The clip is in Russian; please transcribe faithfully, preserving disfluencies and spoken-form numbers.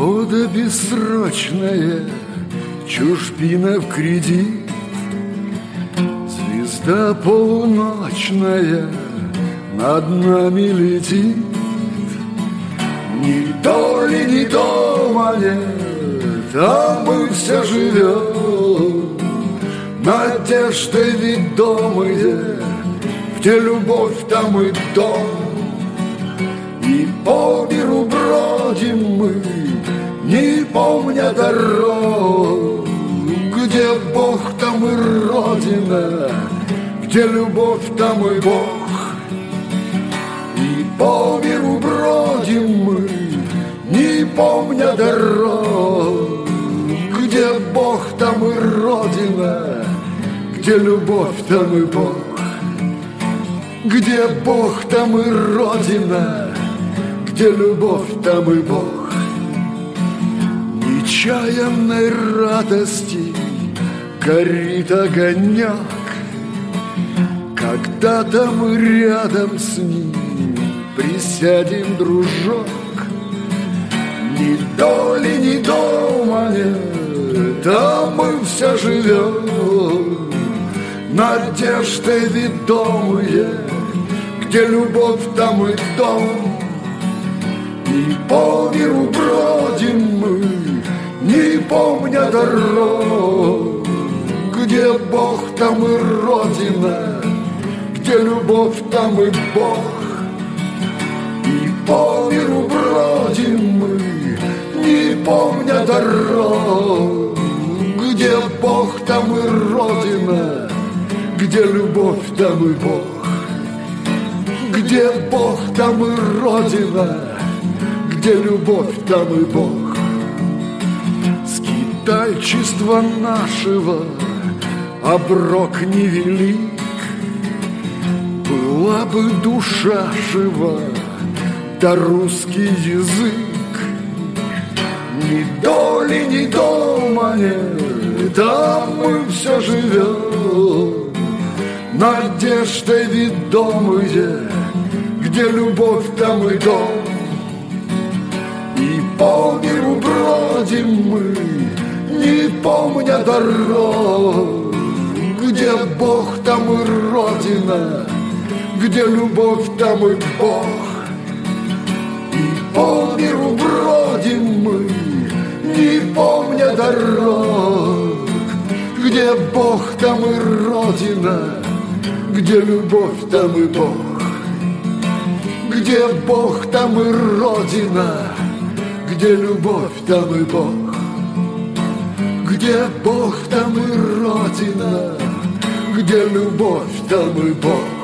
Свобода бессрочная, чужбина в кредит, звезда полуночная над нами летит. Ни доли, ни дома нет, а мы все живем надеждой ведомые, где любовь, там и дом. И по миру бродим мы, не помня дорог, где Бог, там и Родина, где любовь, там и Бог. И по миру бродим мы, не помня дорог, где Бог, там и Родина, где любовь, там и Бог. Где Бог, там и Родина, где любовь, там и Бог. Нечаянной радости горит огонек, когда-то мы рядом с ним присядем, дружок. Ни доли, ни дома нет, а мы все живем надеждой ведомые, где любовь, там и дом. И по миру бродим мы, не помня дорог, где Бог, там и Родина, где любовь, там и Бог. И по миру бродим мы, не помня дорог, где Бог, там и Родина, где любовь, там и Бог. Где Бог, там и Родина, где любовь, там и Бог. Скитальчество нашего оброк невелик, была бы душа жива, да русский язык. Ни доли, ни дома нет, там мы все живем надеждой ведомые, где любовь, там и дом. И по миру бродим мы, не помня дорог, где Бог, там и Родина, где любовь, там и Бог. И по миру бродим мы, не помня дорог, где Бог, там и Родина, где любовь, там и Бог. Где Бог, там и Родина, где любовь, там и Бог. Где Бог, там и Родина, где любовь, там и Бог.